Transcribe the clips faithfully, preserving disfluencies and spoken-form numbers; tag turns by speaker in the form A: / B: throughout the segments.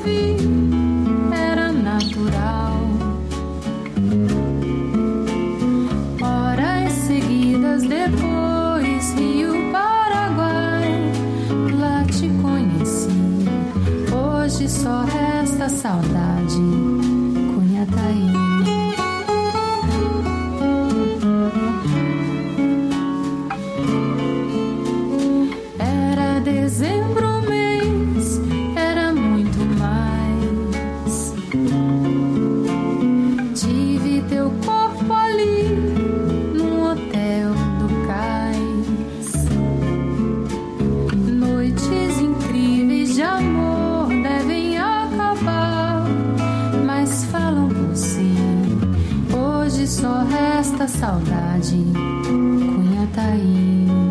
A: vi era natural. Horas seguidas depois, Rio Paraguai, lá te conheci. Hoje só resta saudade, Cunhataí. Era dezembro, mês, era muito mais. Tive teu corpo ali no hotel do cais. Noites incríveis de amor devem acabar, mas falam por si. Hoje só resta saudade, Cunhataí.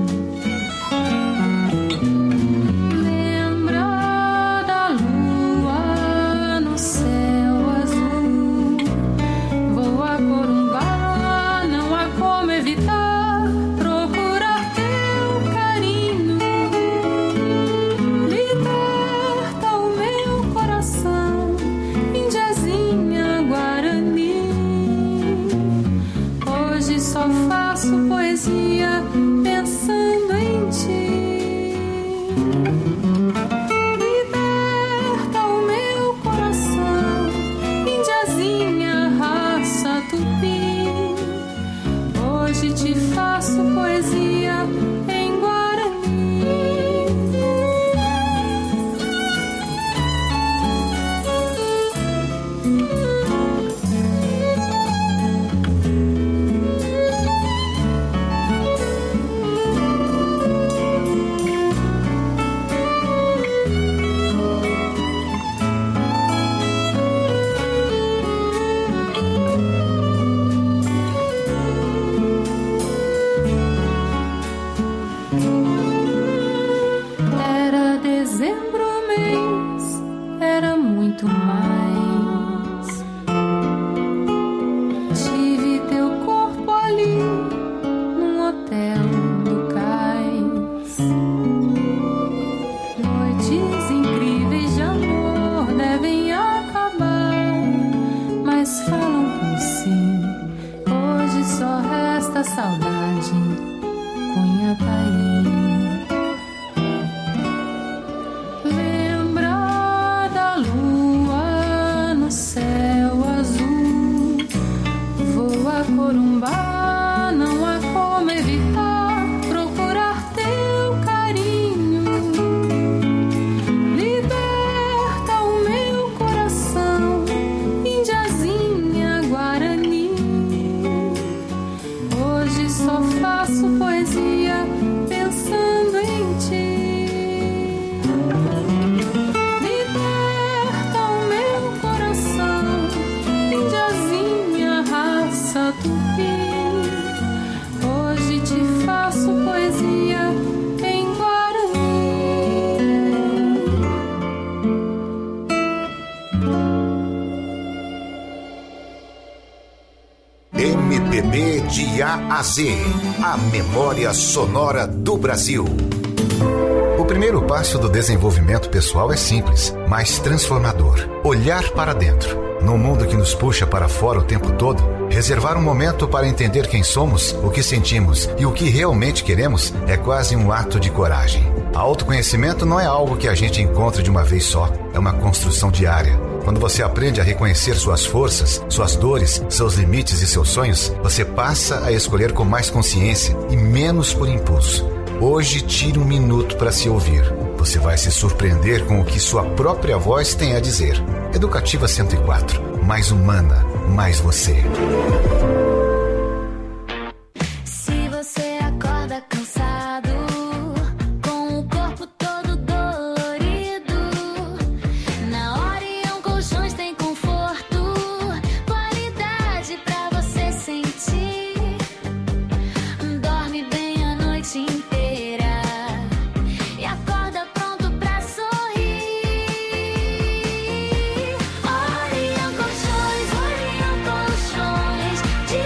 B: De A a Z, a memória sonora do Brasil. O primeiro passo do desenvolvimento pessoal é simples, mas transformador. Olhar para dentro. Num mundo que nos puxa para fora o tempo todo, reservar um momento para entender quem somos, o que sentimos e o que realmente queremos é quase um ato de coragem. Autoconhecimento não é algo que a gente encontra de uma vez só, é uma construção diária. Quando você aprende a reconhecer suas forças, suas dores, seus limites e seus sonhos, você passa a escolher com mais consciência e menos por impulso. Hoje, tire um minuto para se ouvir. Você vai se surpreender com o que sua própria voz tem a dizer. Educativa cento e quatro. Mais humana, mais você.
C: Se você acorda cansado, com o corpo todo dolorido, na Orion Colchões tem conforto, qualidade pra você sentir. Dorme bem a noite inteira e acorda pronto pra sorrir. Orion Colchões, Orion Colchões, de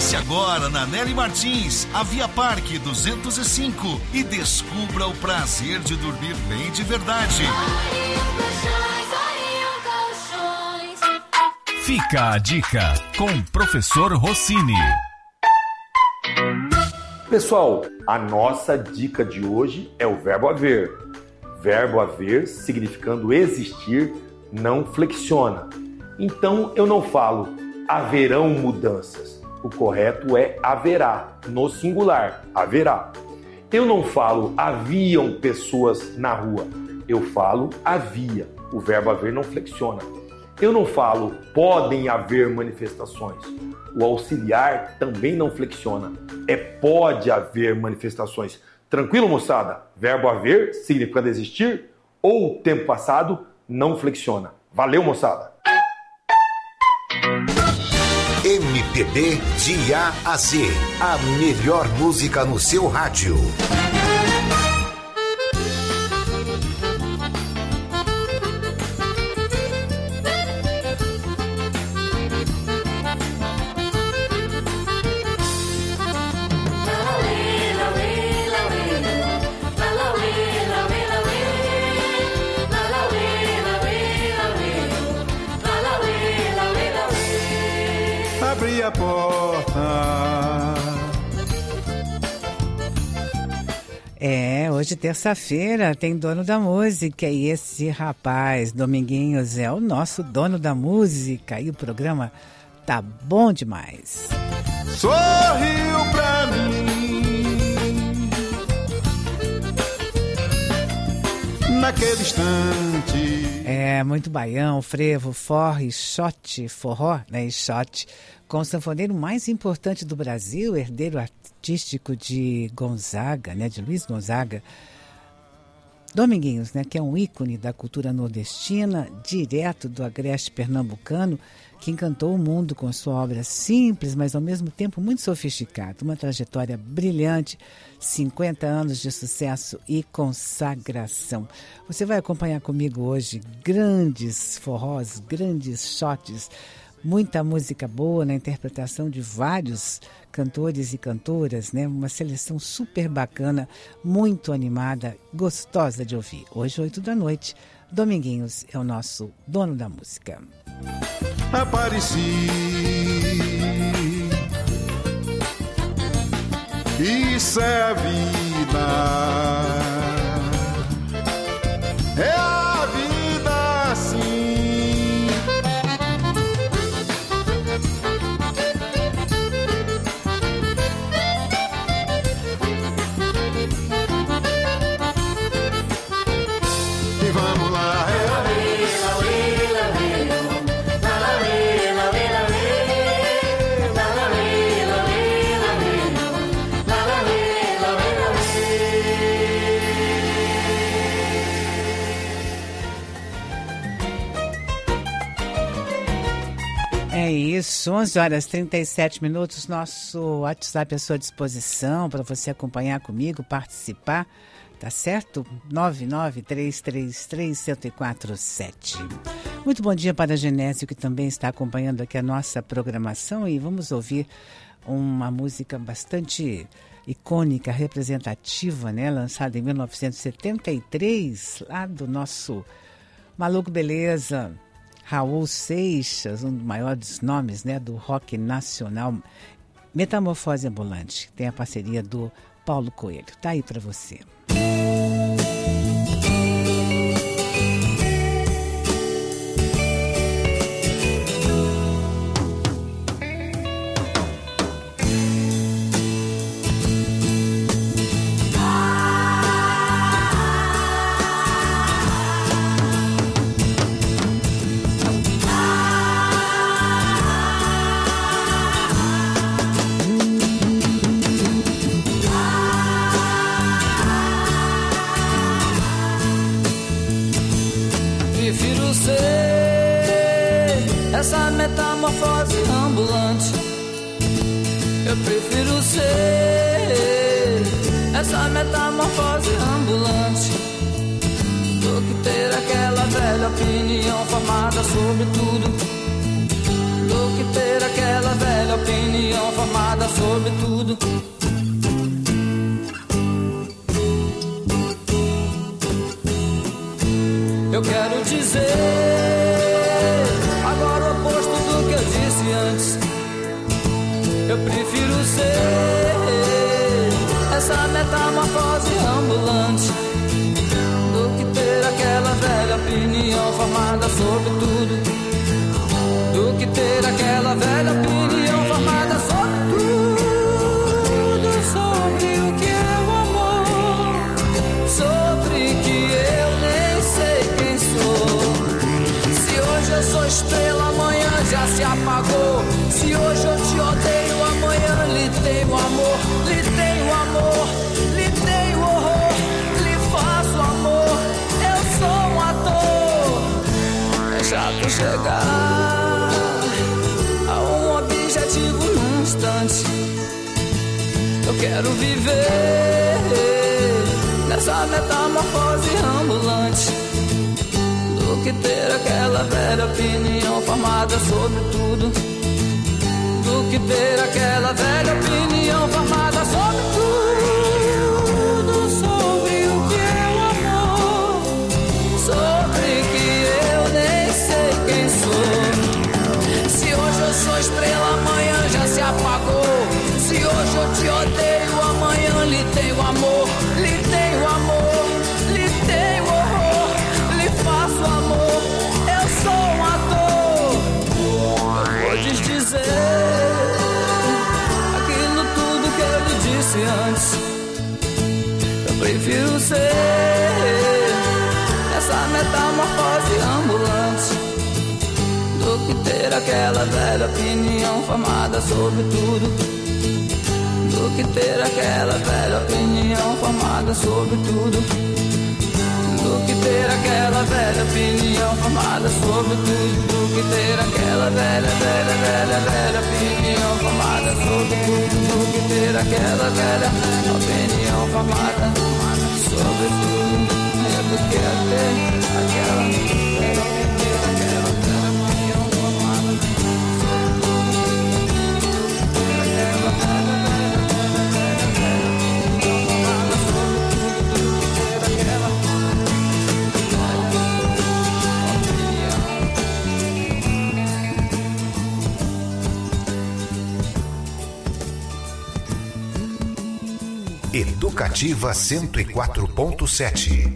D: Passe agora na Nelly Martins, a Via Parque duzentos e cinco e descubra o prazer de dormir bem de verdade. Fica a dica com o professor Rossini.
E: Pessoal, a nossa dica de hoje é o verbo haver. Verbo haver, significando existir, não flexiona. Então eu não falo haverão mudanças. O correto é haverá, no singular, haverá. Eu não falo haviam pessoas na rua. Eu falo havia. O verbo haver não flexiona. Eu não falo podem haver manifestações. O auxiliar também não flexiona. É pode haver manifestações. Tranquilo, moçada? Verbo haver, significando existir, ou tempo passado, não flexiona. Valeu, moçada!
B: M P B de A a Z. A melhor música no seu rádio.
F: Abri a porta.
G: É, hoje terça-feira tem dono da música e esse rapaz, Dominguinhos, é o nosso dono da música e o programa tá bom demais.
F: Sorriu pra mim naquele instante.
G: É, muito baião, frevo, forró, shot, forró, né, e shot, com o sanfoneiro mais importante do Brasil, herdeiro artístico de Gonzaga, né, de Luiz Gonzaga, Dominguinhos, né, que é um ícone da cultura nordestina, direto do agreste pernambucano, que encantou o mundo com sua obra simples, mas ao mesmo tempo muito sofisticada. Uma trajetória brilhante, cinquenta anos de sucesso e consagração. Você vai acompanhar comigo hoje grandes forrós, grandes shots, muita música boa na interpretação de vários cantores e cantoras, né? Uma seleção super bacana, muito animada, gostosa de ouvir. Hoje, oito da noite, Dominguinhos é o nosso dono da música.
F: Apareci, isso é a vida, é a vida assim. E vamos lá, é a vida.
G: É isso, onze horas e trinta e sete minutos, nosso WhatsApp à sua disposição para você acompanhar comigo, participar, tá certo? nove nove três três três zero quatro sete. Muito bom dia para a Genésio, que também está acompanhando aqui a nossa programação, e vamos ouvir uma música bastante icônica, representativa, né? Lançada em mil novecentos e setenta e três, lá do nosso Maluco Beleza, Raul Seixas, um dos maiores nomes, né, do rock nacional, Metamorfose Ambulante. Tem a parceria do Paulo Coelho. Tá aí para você.
H: Essa metamorfose ambulante, eu prefiro ser essa metamorfose ambulante do que ter aquela velha opinião formada sobre tudo, do que ter aquela velha opinião formada sobre tudo. Eu quero dizer agora o oposto do que eu disse antes. Eu prefiro ser essa metamorfose ambulante do que ter aquela velha opinião formada sobre tudo. Do que ter aquela velha opinião formada sobre tudo. Sobre o que é o amor, sobre que eu nem sei quem sou. Se hoje eu sou estrela, amanhã já se apagou. Se hoje eu te odeio, amanhã lhe tenho amor. Lhe tenho amor, lhe tenho horror, lhe faço amor. Eu sou um ator. É chato chegar a um objetivo num instante. Eu quero viver nessa metamorfose ambulante do que ter aquela velha opinião formada sobre tudo. Do que ter aquela velha opinião formada sobre tudo. Sobre o que é o amor, sobre que eu nem sei quem sou. Se hoje eu sou estrela, amanhã já se apagou. Se hoje eu te odeio, amanhã lhe tenho amor. Lhe tenho amor, lhe tenho horror, lhe faço amor. Eu sou um ator. Eu podes dizer aquilo tudo que eu lhe disse antes. Eu prefiro ser essa metamorfose ambulante do que ter aquela velha opinião formada sobre tudo. Do que ter aquela velha opinião formada sobre tudo. Do que ter aquela velha opinião formada sobre tudo. Do que ter aquela velha, velha, velha, velha opinião formada sobre tudo. Do que ter aquela velha opinião formada sobre tudo. É do que ter aquela velha opinião formada sobre tudo.
B: Educativa cento e quatro ponto sete.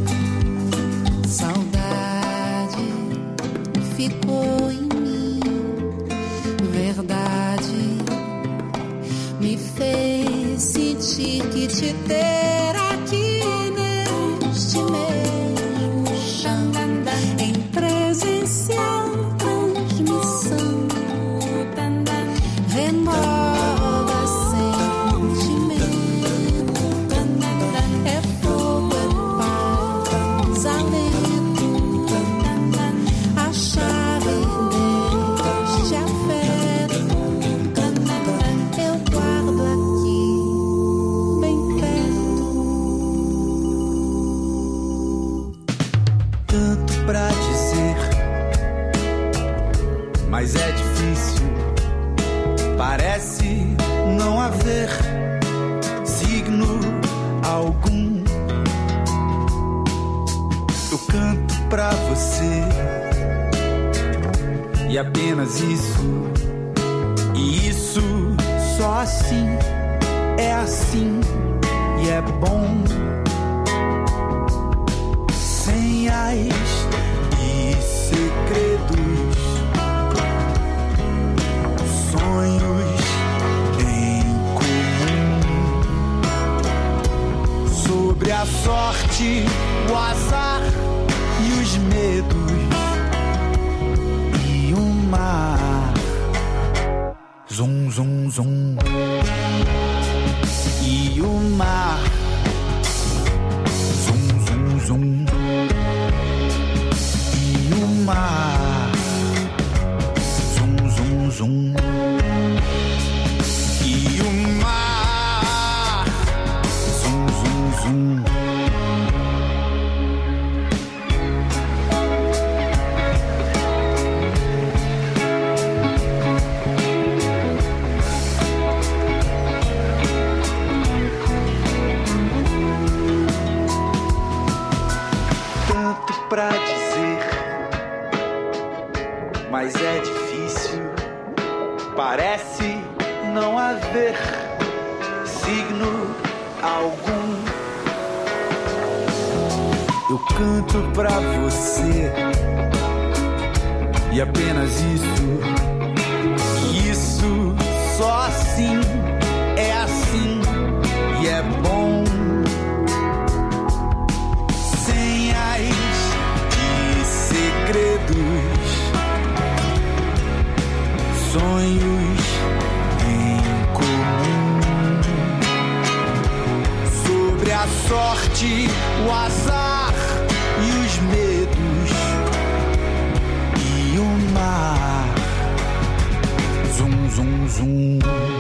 A: ficou em mim.
I: sentir que te ter aqui neste mesmo chão, em presencial transmissão, renova sentimento, é fogo, é paz, alento, a chave deste afeto, eu guardo aqui, bem perto.
J: Tanto pra dizer, mas é difícil. Parece não haver signo algum. Eu canto pra você e apenas isso. E isso só assim, é assim e é bom. Senhas e segredos, sonhos em comum, sobre a sorte, o azar e os medos, e um mar, zum, zum, zum, e o mar, zum, zum, zum, e o mar, zum, zum, zum, e o mar, zum, zum, zum. Tanto pra dizer, mas é difícil. Parece não haver signo algum. Eu canto pra você e apenas isso. E isso só assim, é assim e é bom. Senhas e segredos, sonhos em comum, sobre a sorte, o azar e os medos, e o mar, zum, zum, zum,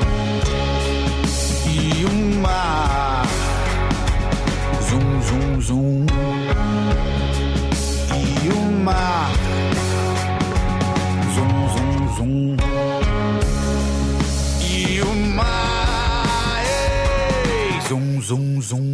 J: e o mar, zum, zum, zum, e o mar, zum, zum, zum, e o mar, ei, zum, zum, zum.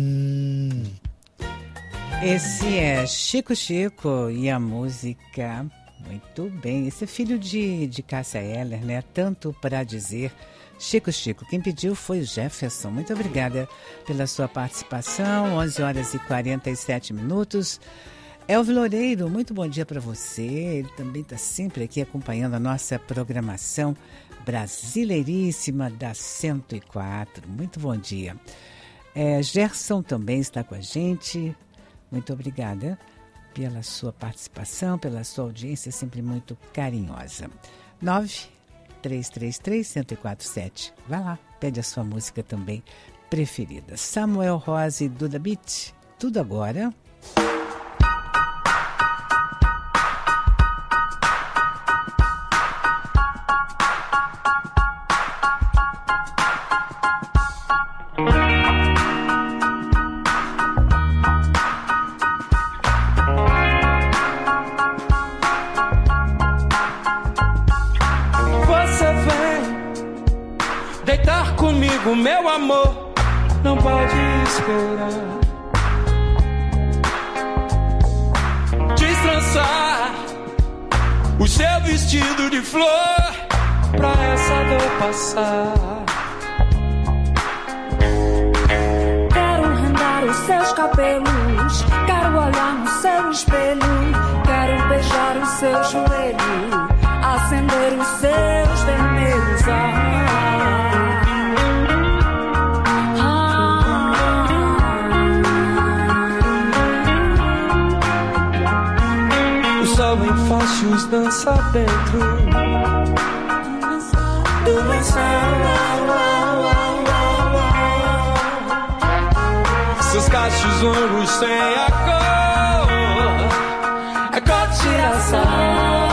G: Esse é Chico Chico e a música, muito bem, esse é filho de, de Cássia Eller, né? Tanto para dizer. Chico Chico, quem pediu foi o Jefferson. Muito obrigada pela sua participação. onze horas e quarenta e sete minutos. Elvio Loureiro, muito bom dia para você. Ele também está sempre aqui acompanhando a nossa programação brasileiríssima da cento e quatro. Muito bom dia. É, Gerson também está com a gente. Muito obrigada pela sua participação, pela sua audiência sempre muito carinhosa. nove três três três, um zero quatro sete. Vai lá, pede a sua música também preferida. Samuel Rosa e Duda Beat, tudo agora.
K: Comigo, meu amor, não pode esperar. Destrançar o seu vestido de flor pra essa dor passar.
L: Quero rendar os seus cabelos, quero olhar no seu espelho, quero beijar o seu joelho, acender os seus vermelhos. Ah,
K: sol em fachos dança dentro do lençol. Seus cachos longos têm a cor, a cor de girassol.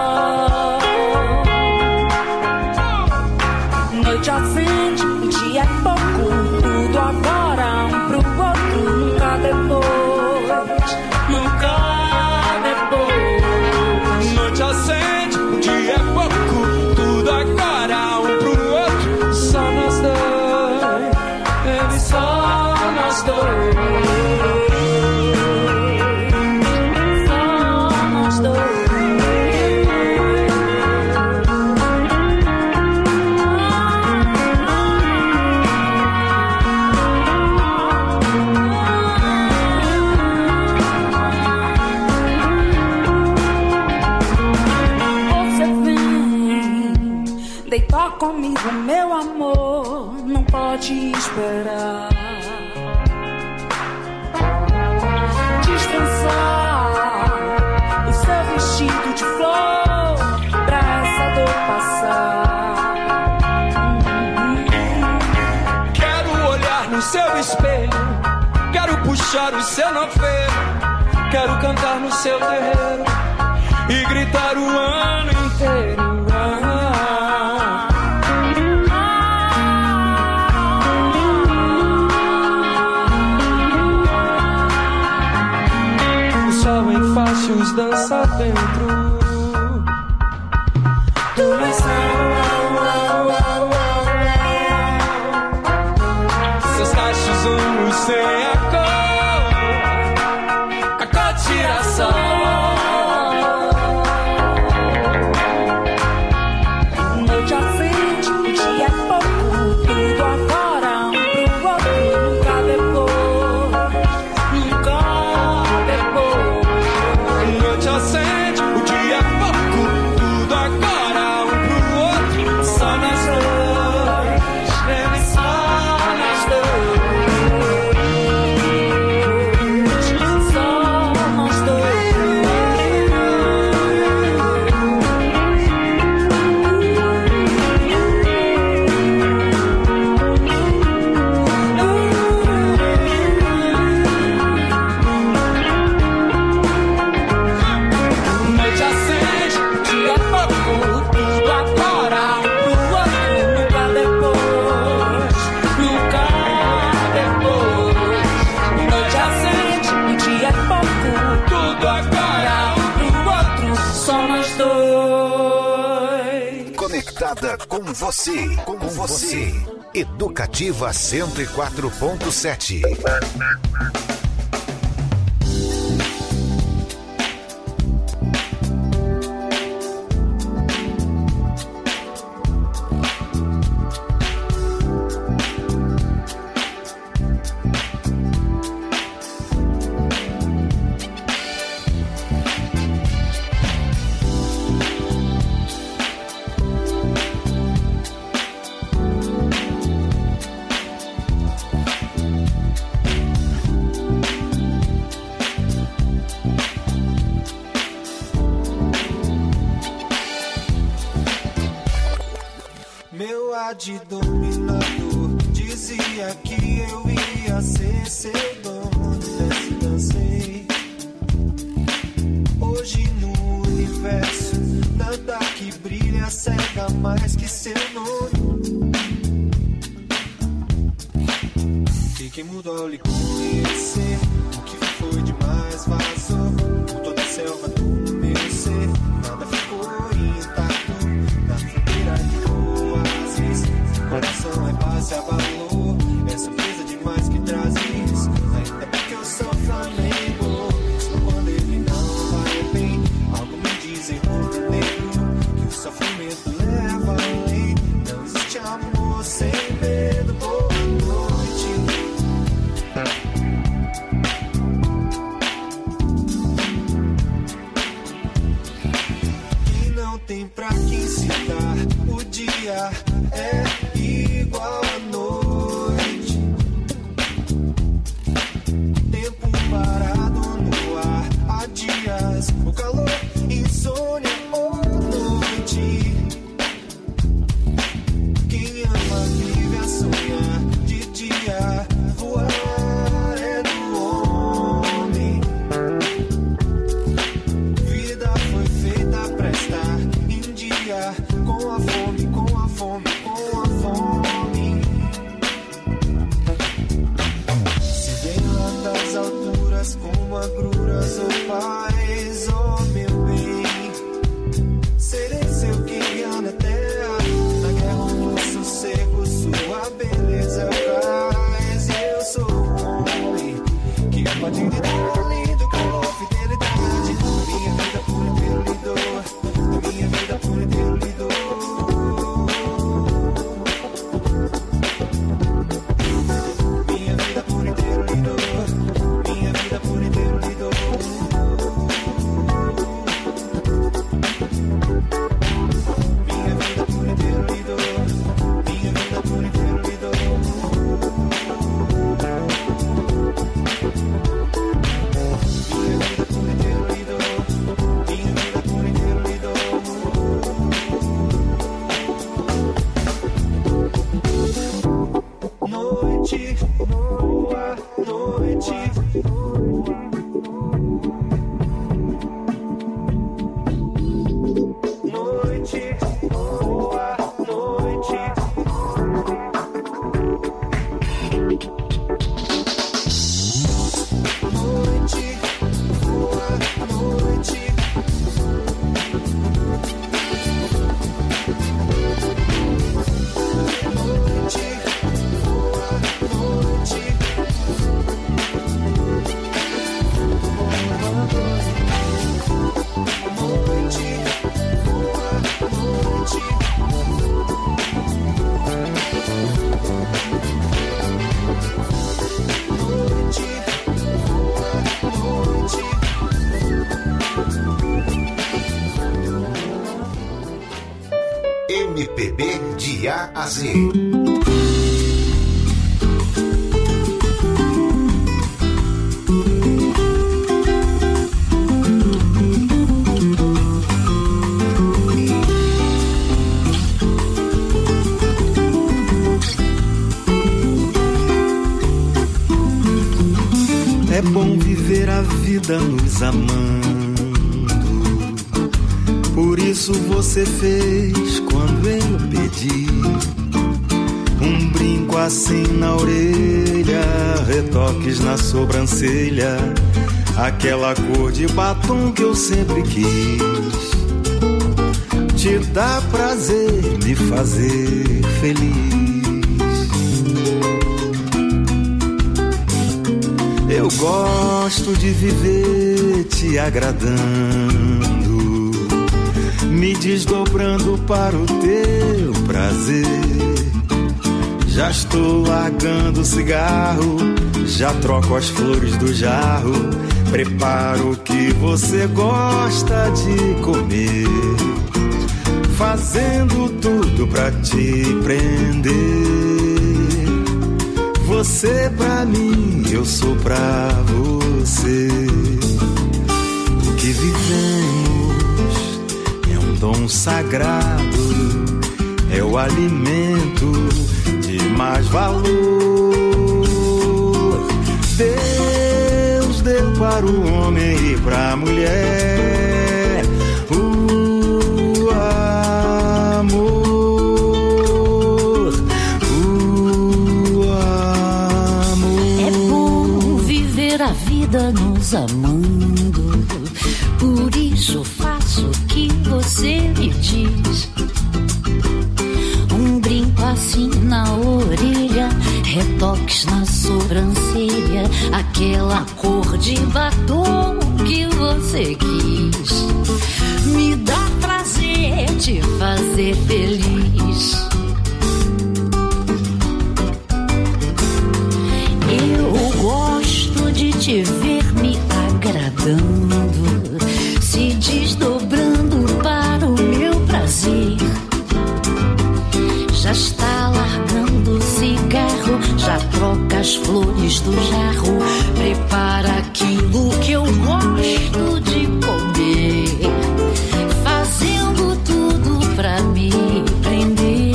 L: Noite acende, o dia é pouco, tudo agora, um pro outro, nunca depois,
K: nunca depois. Noite acende, o dia é pouco, tudo agora, um pro outro, só nós dois, baby, só nós dois, só nós dois.
L: Deitar comigo, meu amor, não pode esperar. Descansar o seu vestido de flor pra essa dor passar.
K: Hum. Quero olhar no seu espelho, quero puxar o seu novelo, quero cantar no seu terreiro e gritar o ano inteiro. Fachos dança dentro do lençol. Seus cachos longos têm a cor, a cor de girassol.
L: Noite acende, o dia é pouco, tudo agora, um pro outro, nunca depois, nunca depois.
K: Noite acende, o dia é pouco, tudo agora, um pro outro, só nós dois, baby, só nós dois,
L: só nós dois.
K: noite acende, o dia é pouco, tudo agora, um pro outro, nunca depois, nunca depois.
L: Noite acende, o dia é pouco,
K: Tudo agora, um
L: pro outro, só nós dois.
B: Conectada com você, com você. Educativa cento e quatro ponto sete.
M: Meu ar de dominador dizia que eu ia ser seu dono, desse dancei. Hoje no universo, nada que brilha cega mais que seu nome. Fiquei mudo ao lhe conhecer, o que foi demais vazou por toda a selva do meu ser. Nada ficou intacto na fronteira de oásis. Meu coração é base, abalou, é surpresa demais que traz isso. Ainda bem que eu sou Flamengo, mesmo quando ele não vai bem. Algo me diz em mundo negro que o sofrimento leva além. Não existe amor sem medo. Boa noite. E não tem pra quem se dar. O dia é igual à noite. Tempo parado no ar. Há dias o calor
B: M P B de A a Z.
F: É bom viver a vida nos amando. Por isso você fez quando eu pedi um brinco assim na orelha, retoques na sobrancelha, aquela cor de batom que eu sempre quis. Te dá prazer me fazer feliz. Eu gosto de viver te agradando, me desdobrando para o teu prazer. Já estou largando o cigarro, já troco as flores do jarro, preparo o que você gosta de comer, fazendo tudo pra te prender. Você pra mim, eu sou pra você. O que vivemos é um dom sagrado, é o alimento de mais valor. Deus deu para o homem e pra mulher o amor.
N: A vida nos amando, por isso faço o que você me diz. Um brinco assim na orelha, retoques na sobrancelha, aquela cor de batom que você quis. Me dá prazer te fazer feliz. Eu gosto de te ver me agradando, se desdobrando para o meu prazer. Já está largando o cigarro, já troca as flores do jarro, prepara aquilo que eu gosto de comer, fazendo tudo pra me prender.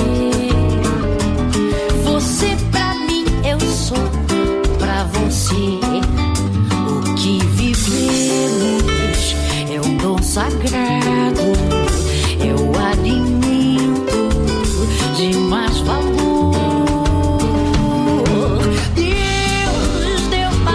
N: Você pra mim, eu sou pra você. O que vivemos é um dom sagrado, é o alimento de mais valor. Deus deu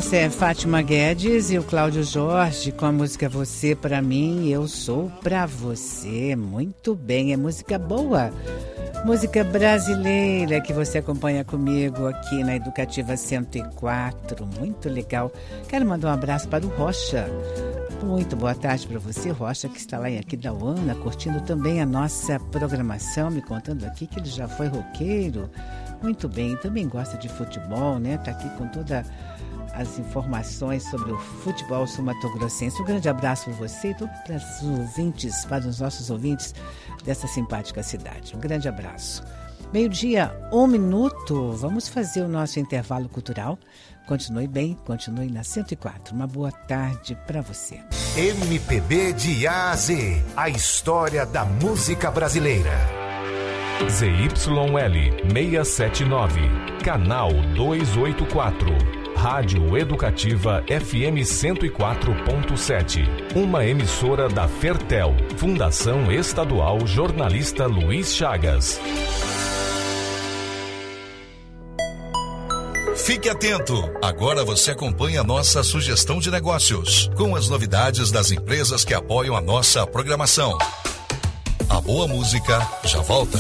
G: Essa é Fátima Guedes e o Cláudio Jorge com a música Você Pra Mim, Eu Sou Pra Você. Muito bem, é música boa. Música brasileira que você acompanha comigo aqui na Educativa cento e quatro. Muito legal. Quero mandar um abraço para o Rocha. Muito boa tarde para você, Rocha, que está lá em Aquidauana, curtindo também a nossa programação, me contando aqui que ele já foi roqueiro. Muito bem, também gosta de futebol, né? Está aqui com todas as informações sobre o futebol sul-mato-grossense. Um grande abraço para você e para os ouvintes, para os nossos ouvintes dessa simpática cidade. Um grande abraço. Meio-dia, um minuto. Vamos fazer o nosso intervalo cultural. Continue bem, continue na cento e quatro. Uma boa tarde para você.
B: M P B de A a Z. A história da música brasileira.
O: Z Y L seiscentos e setenta e nove, canal duzentos e oitenta e quatro. Rádio Educativa F M cento e quatro ponto sete. Uma emissora da Fertel, Fundação Estadual Jornalista Luiz Chagas.
D: Fique atento! Agora você acompanha a nossa sugestão de negócios, com as novidades das empresas que apoiam a nossa programação. A boa música já volta.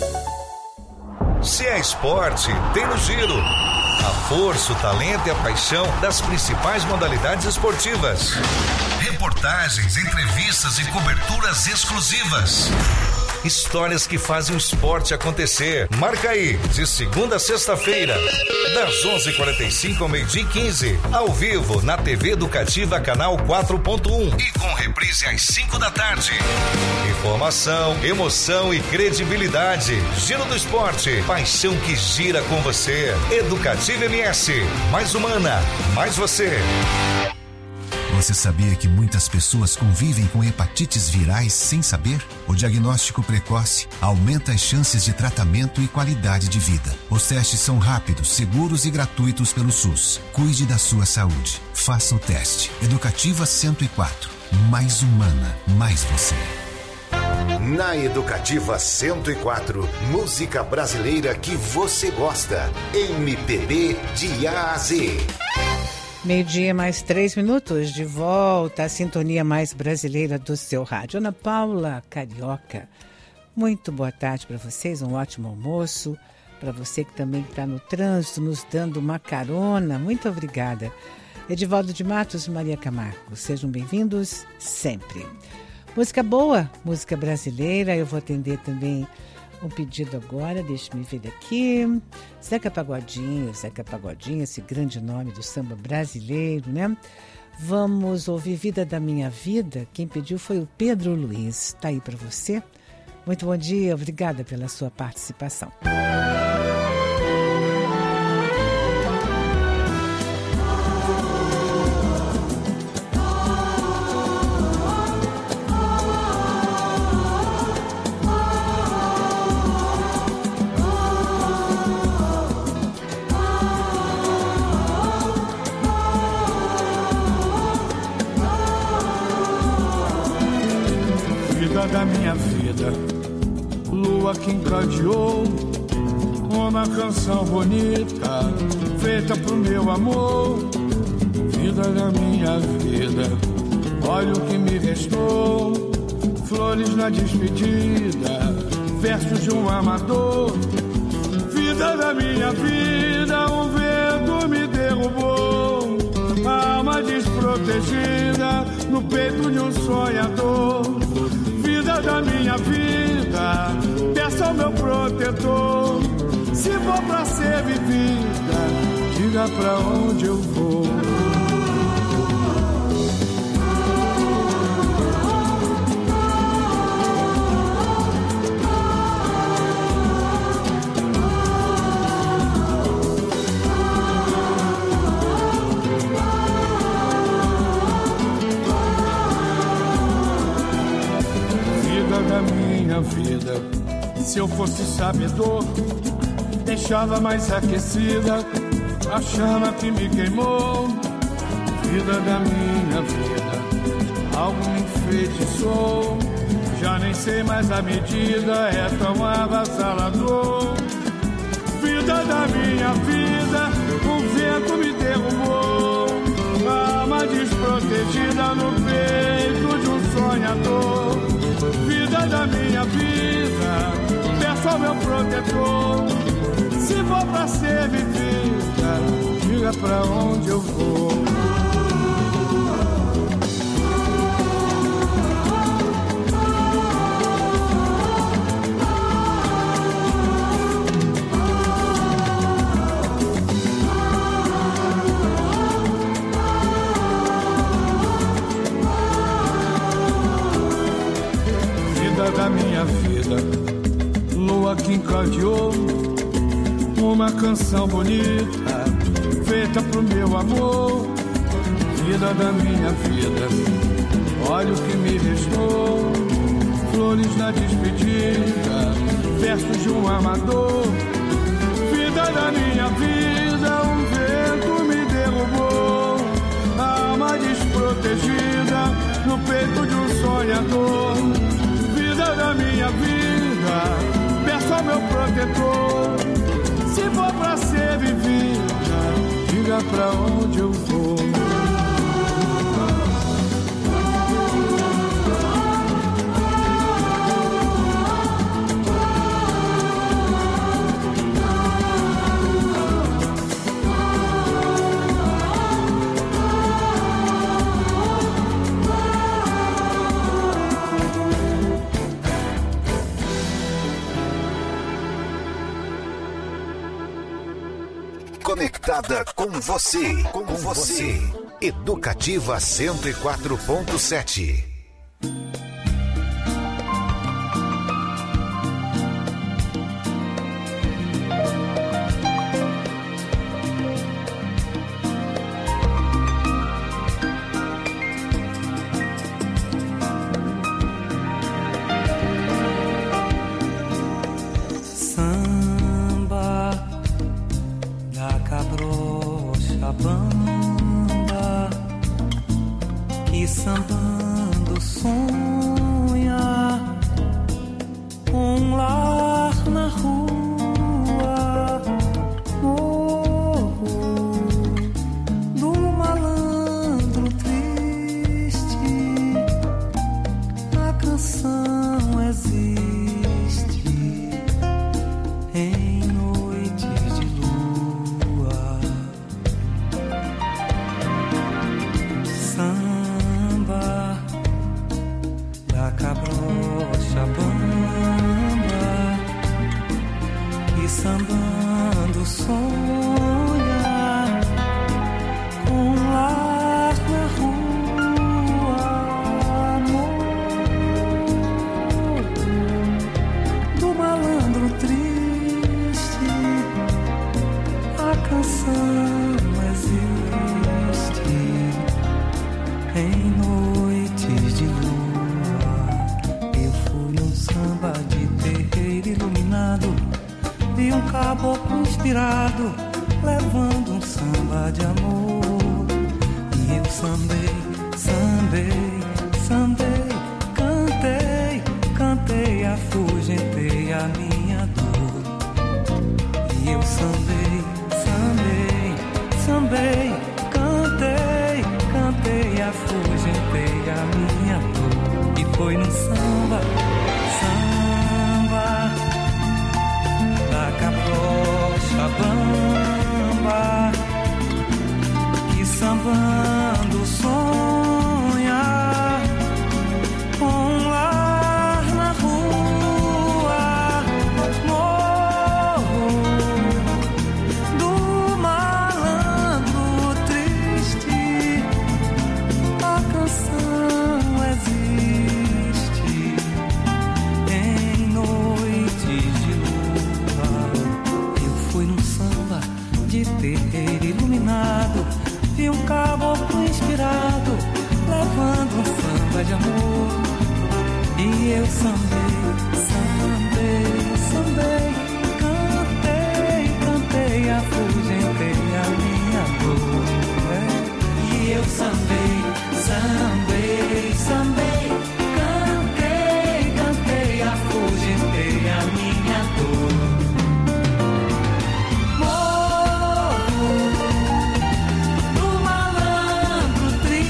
D: Se é esporte, tem no Giro. A força, o talento e a paixão das principais modalidades esportivas. Reportagens, entrevistas e coberturas exclusivas. Histórias que fazem o esporte acontecer. Marca aí, de segunda a sexta-feira, das onze e quarenta e cinco ao meio-dia e quinze, ao vivo na T V Educativa Canal quatro ponto um e com reprise às cinco da tarde. Informação, emoção e credibilidade. Giro do Esporte, paixão que gira com você. Educativa M S, mais humana, mais você.
P: Você sabia que muitas pessoas convivem com hepatites virais sem saber? O diagnóstico precoce aumenta as chances de tratamento e qualidade de vida. Os testes são rápidos, seguros e gratuitos pelo SUS. Cuide da sua saúde. Faça o teste. Educativa cento e quatro. Mais humana, mais você.
B: Na Educativa cento e quatro, música brasileira que você gosta. M P B de A a Z.
G: Meio-dia, mais três minutos, de volta à sintonia mais brasileira do seu rádio. Ana Paula Carioca, muito boa tarde para vocês, um ótimo almoço. Para você que também está no trânsito, nos dando uma carona, muito obrigada. Edivaldo de Matos, Maria Camargo, sejam bem-vindos sempre. Música boa, música brasileira, eu vou atender também um pedido agora, deixe-me ver aqui. Zeca Pagodinho, Zeca Pagodinho, esse grande nome do samba brasileiro, né? Vamos ouvir Vida da Minha Vida. Quem pediu foi o Pedro Luiz. Está aí para você. Muito bom dia, obrigada pela sua participação.
Q: Da minha vida, lua que encadeou uma canção bonita feita pro meu amor. Vida da minha vida, olha o que me restou. Flores na despedida, versos de um amador. Vida da minha vida, um vento me derrubou. Alma desprotegida no peito de um sonhador. Vida da minha vida, peça ao meu protetor. Se for pra ser vivida, diga pra onde eu vou. Da minha vida, se eu fosse sabedor, deixava mais aquecida a chama que me queimou. Vida da minha vida, algo me enfeitiçou. Já nem sei mais a medida, é tão avassalador. Vida da minha vida, um vento me derrubou. alma desprotegida no peito de um sonhador. Vida da minha vida, peço ao meu protetor. Se for pra ser vivida, diga pra onde eu vou. Da minha vida, lua que encadeou uma canção bonita feita pro meu amor. Vida da minha vida, olha o que me restou. Flores na despedida, versos de um amador. Vida da minha vida, um vento me derrubou. Alma desprotegida no peito de um sonhador. Vida da minha vida, peço ao meu protetor. Se for pra ser vivida, diga pra onde eu vou.
B: Conectada com você, com você. Educativa cento e quatro ponto sete.
H: Sambando sonha um lar na rua, morro do malandro triste. A canção existe em noites de lua. Samba da cabrocha bamba que sambando sonha com um lar na rua, amor do malandro triste. A canção existe em noites de lua. Eu fui um samba de terreiro iluminado, vi um caboclo inspirado levando um samba de amor. E eu sambei, sambei, sambei, cantei, cantei, afugentei a minha dor. E eu sambei, sambei, sambei, cantei, cantei, afugentei a minha dor. E foi no samba, samba da cabrocha bamba que sambando sonha com um lar na rua, morro do malandro triste. A canção existe em noites de lua. Eu fui num samba de terreiro iluminado, vi um caboclo inspirado levando um samba de amor. E eu sambei, sambei, sambei, cantei, cantei, afugentei a minha dor. É. E eu sambei, sambei, sambei, cantei, cantei, afugentei a minha dor. Morro do malandro triste.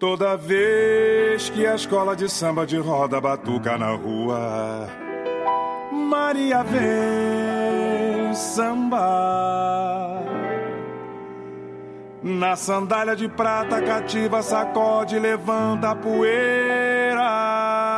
Q: Toda vez que a escola de samba de roda batuca na rua, Maria vem sambar. Na sandália de prata cativa sacode, levanta a poeira.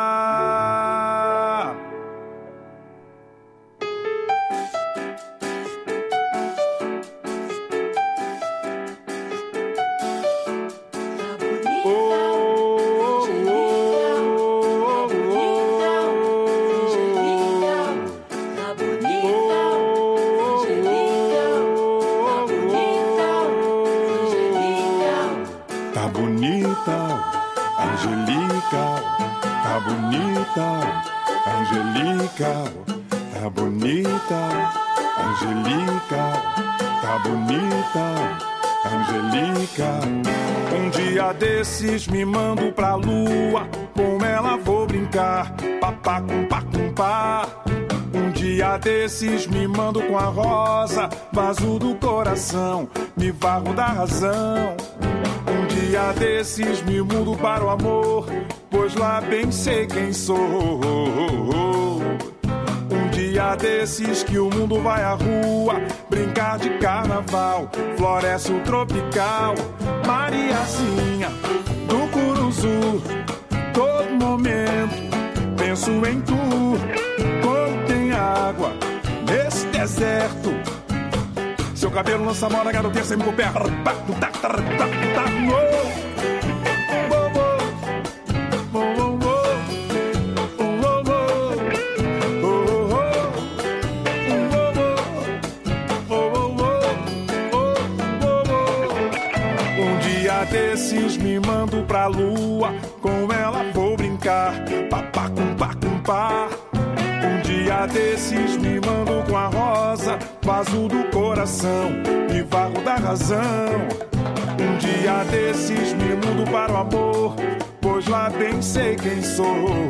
Q: Tá bonita, Angelical, tá bonita, Angelical, tá bonita, Angelical. Um dia desses me mando pra lua, com ela vou brincar, papá com pá com pá. Um dia desses me mando com a rosa, vaso do coração, me varro da razão. Um dia desses me mudo para o amor, pois lá bem sei quem sou. Um dia desses que o mundo vai à rua, brincar de carnaval, floresce o tropical. Mariazinha do Curuzu, todo momento penso em tu. Como tem água nesse deserto, seu cabelo lança moda, garotinha sempre por perto. Um dia desses me mando pra lua, com ela vou brincar, papá com pá com pá. Um dia desses me mando com a rosa, vaso do coração, me varro da razão. Um dia desses me mudo para o amor, pois lá bem sei quem sou.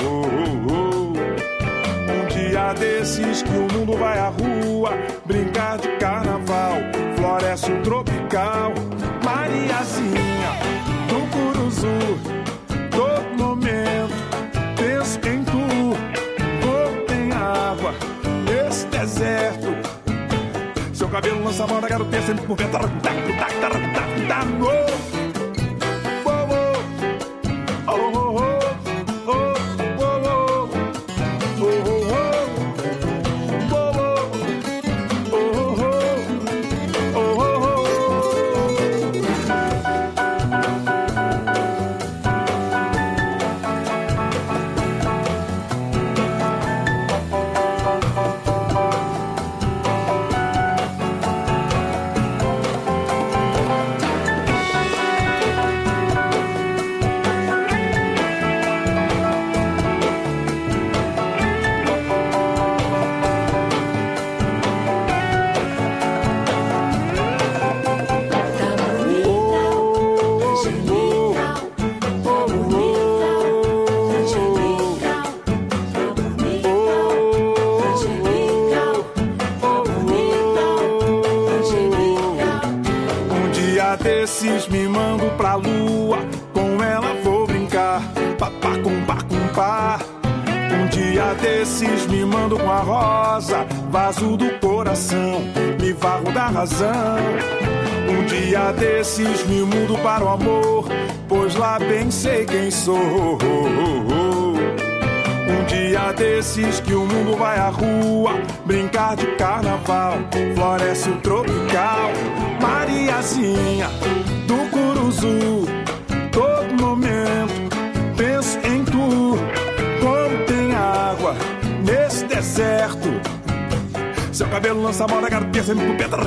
Q: Um dia desses que o mundo vai à rua, brincar de carnaval, floresce o tropical. Mariazinha do Curuzu, todo momento penso em tu. Água nesse deserto, seu cabelo lança moda, garotinha sempre por vento. Me mando pra lua, com ela vou brincar, papá com pá com pá. Um dia desses me mando com a rosa, vaso do coração, me varro da razão. Um dia desses me mudo para o amor, pois lá bem sei quem sou. Um dia desses que o mundo vai à rua, brincar de carnaval, floresce o tropical. Mariazinha do Curuzu, todo momento penso em tu. Como tem água nesse deserto, seu cabelo lança moda, garotinha sempre por perto.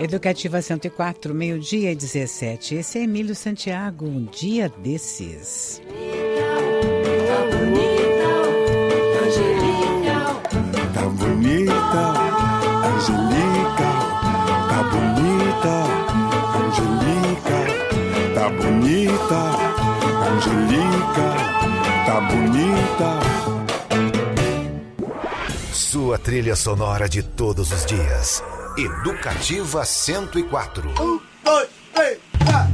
G: Educativa cento e quatro, meio-dia e dezessete. Esse é Emílio Santiago, um dia desses.
K: Tá bonita, Angelica.
F: Tá bonita, Angelica. Tá bonita, Angelica. Tá bonita, Angelica. Tá bonita.
B: Sua trilha sonora de todos os dias. Educativa cento e quatro.
K: Um, dois, três, quatro.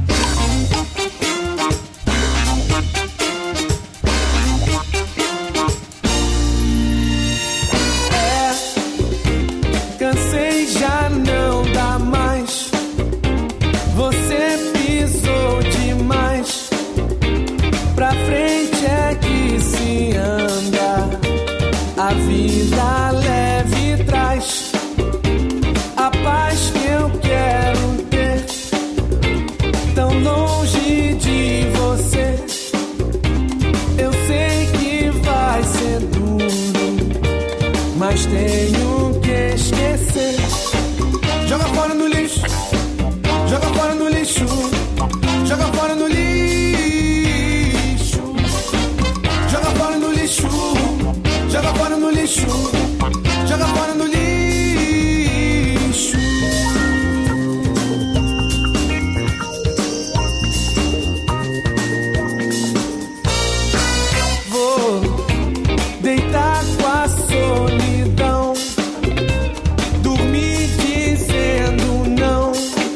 M: É, cansei, já não dá mais. Você pisou demais. Pra frente é que se anda. A vida leve traz a paz que eu quero ter, tão longe de você. Eu sei que vai ser duro, mas tenho que esquecer. Joga fora no lixo, joga fora no lixo, joga fora no lixo, joga fora no lixo, joga fora no lixo, joga fora no lixo. Vou deitar com a solidão, dormir dizendo não,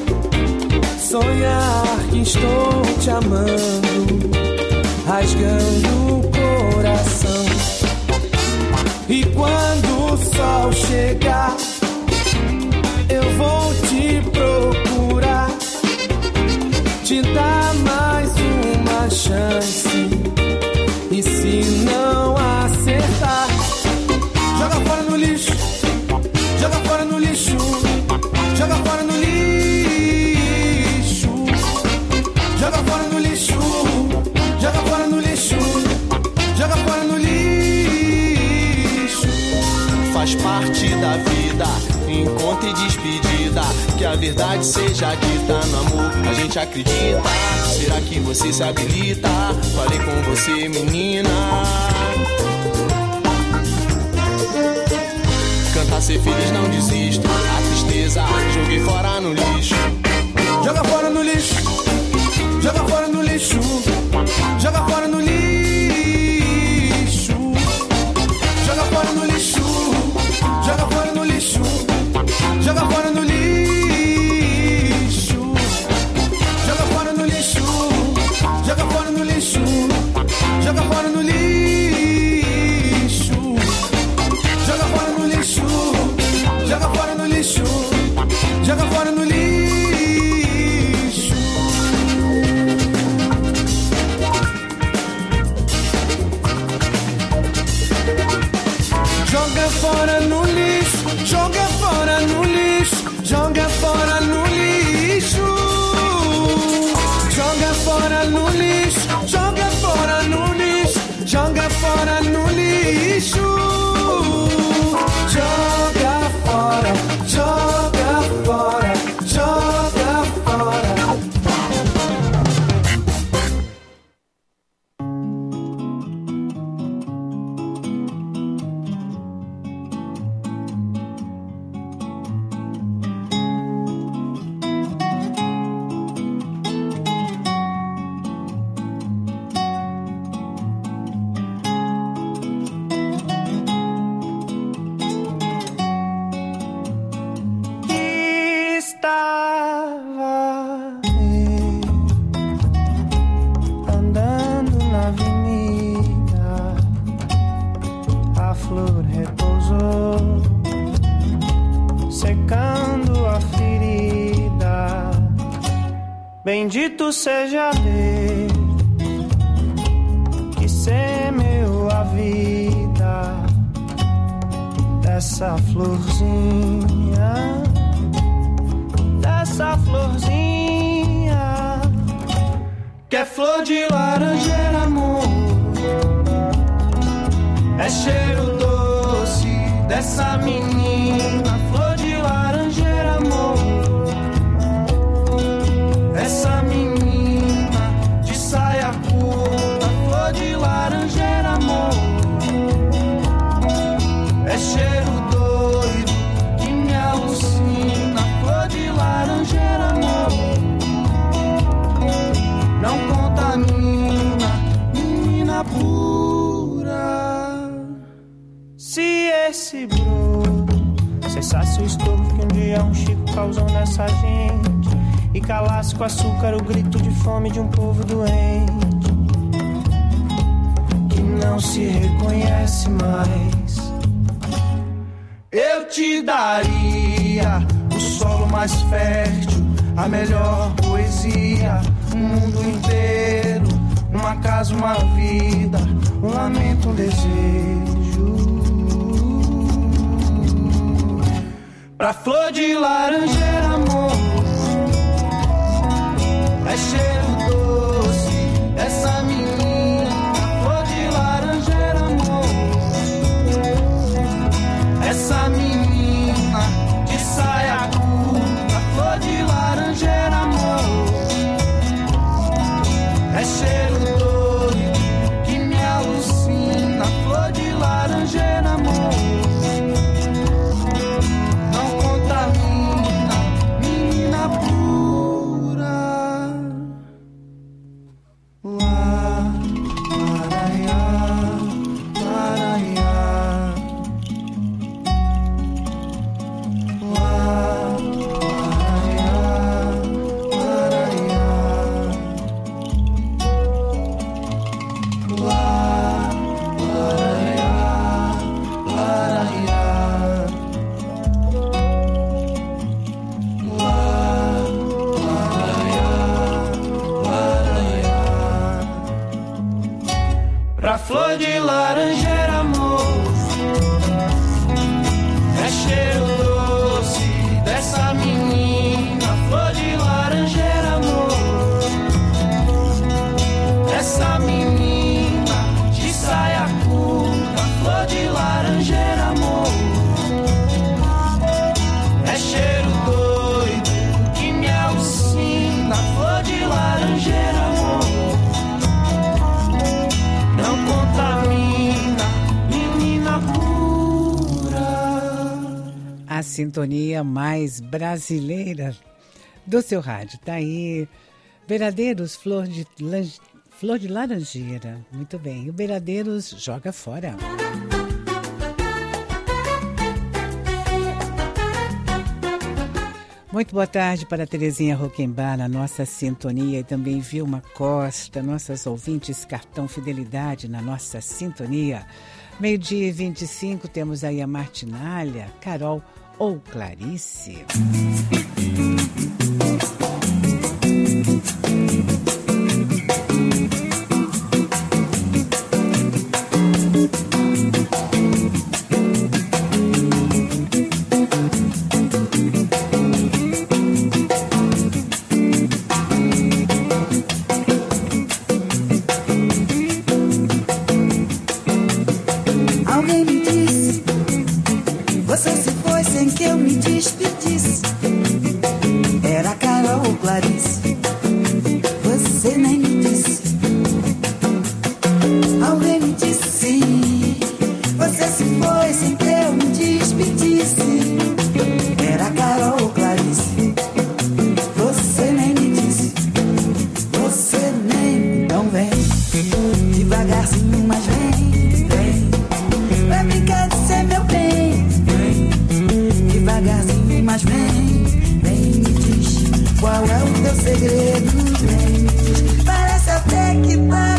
M: sonhar que estou te amando, rasgando o coração. E quando o sol chegar, eu vou te procurar, te dar mais uma chance. E se não acertar, joga fora no lixo, joga fora no lixo, joga fora no lixo, joga fora no lixo, joga fora no lixo, joga fora no lixo. Faz parte da vida, encontro e despedida, que a verdade seja dita no amor, a gente acredita. Será que você se habilita? Falei com você, menina. Cantar, ser feliz, não desisto. A tristeza, joguei fora no lixo. Joga fora no lixo, joga fora no lixo, joga fora no lixo, joga fora no lixo, joga fora no lixo, joga fora no lixo, joga fora no lixo, joga fora no lixo, joga fora no lixo, joga fora no lixo, joga fora no lixo, joga fora no lixo. Joga fora no lixo, joga fora no lixo, joga fora no lixo, joga fora no lixo, joga fora no lixo, joga fora no lixo, joga fora, joga fora, joga fora. Estava andando na avenida, a flor repousou, secando a ferida. Bendito seja Deus que semeou a vida dessa florzinha, dessa florzinha, que é flor de laranjeira, amor. É cheiro doce dessa menina, flor de laranjeira, amor.
R: esse broto, cessasse o estupro que um dia um Chico causou nessa gente e calasse com açúcar o grito de fome de um povo doente que não se reconhece mais. Eu te daria o solo mais fértil, a melhor poesia, o mundo inteiro, uma casa, uma vida, um lamento, um desejo. Pra flor de laranjeira, amor, é cheiro doce dessa menina. Flor de laranjeira, amor, essa menina de saia curta. Flor de laranjeira, amor, é cheiro doido que me alucina. Flor de laranjeira, amor, não contamina, menina pura. Lá, laraiá, laraiá. Lá, laraiá, laraiá. Lá, laraiá, laraiá. Lá, laraiá, laraiá. Pra flor de laranjeira, amor, é cheiro doce dessa menina. Flor de laranjeira, amor, essa menina de saia curta. Flor de laranjeira, amor, é cheiro doido que me alucina. Flor de laranjeira, amor, não contamina, menina pura.
G: A sintonia mais brasileira do seu rádio. Tá aí, Beiradeiros, Flor de, lan... Flor de Laranjeira. Muito bem. O Beiradeiros joga fora. Muito boa tarde para Terezinha Roquembar, na nossa sintonia, e também Vilma Costa, nossas ouvintes, cartão Fidelidade na nossa sintonia. Meio-dia e vinte e cinco, temos aí a Martinalha, Carol ou Clarice.
S: Alguém me disse, você se foi sem que eu me despedisse. Era Carol ou Clarice, você nem me disse. Alguém me disse sim, você se foi sem que eu me despedisse. Era Carol ou Clarice, você nem me disse. Você nem, então vem, devagarzinho, mas vem, vem. Pra brincar de ser meu bem, vem, devagarzinho, mas vem, vem, me diz qual é o teu segredo, vem, me diz. Parece até que tá